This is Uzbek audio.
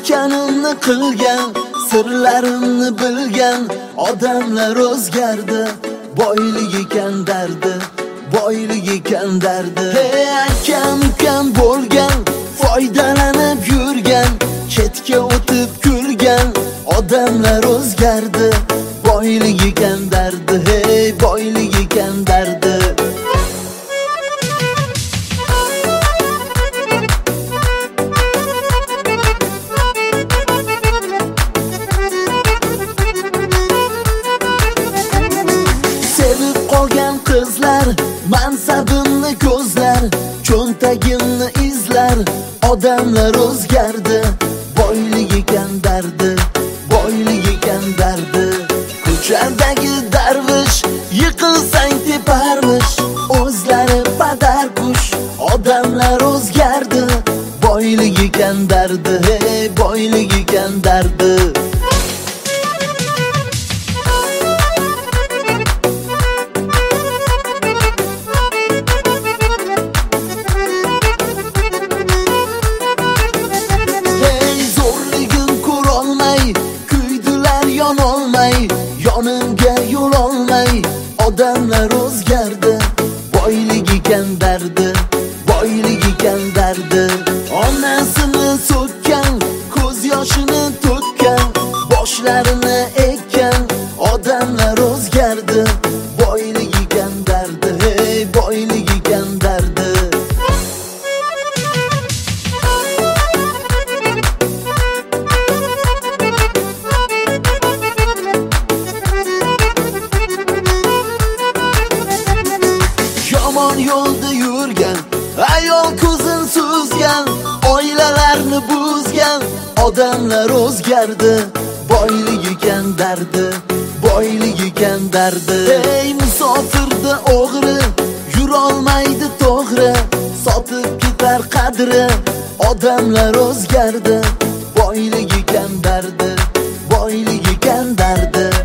aytganimni qilgan, sirlarimni bilgan odamlar o'zgardi. Boylik ekan dardi, boylik ekan dardi. Hey, akam ukam bo'lgan, foydalanib yurgan, chetga o'tib kulgan odamlar o'zgardi. Boylik ekan dardi, hey, boylik ekan dardi. Sevib qolgan qizlar mansabimni ko'zlar, cho'ntagimni izlar, odamlar o'zgardi. Boylik ekan dardi, boylik ekan dardi. Ko'chadagi darvish yiqilsang teparmish, o'zlari padarkush, odamlar o'zgardi. Boylik ekan dardi, hey, boylik ekan dardi. Yonimga yo'l olmay odamlar o'zgardi. Boylik ekan dardi, boylik ekan dardi. Onasini so'kkan, ko'z yoshini to'kkan, boshlarini ekkan odamlar o'zgardi. Boylik ekan dardi, hey, boylik ekan dardi. Yomon yo'lda yurgan, ayol ko'zin suzgan, oilalarni buzgan odamlar o'zgardi. Boylik ekan dardi, boylik ekan dardi. Ey musofirda o'g'ri, yurolmaydi to'g'ri, sotib ketar qadri, odamlar o'zgardi. Boylik ekan dardi, boylik ekan dardi.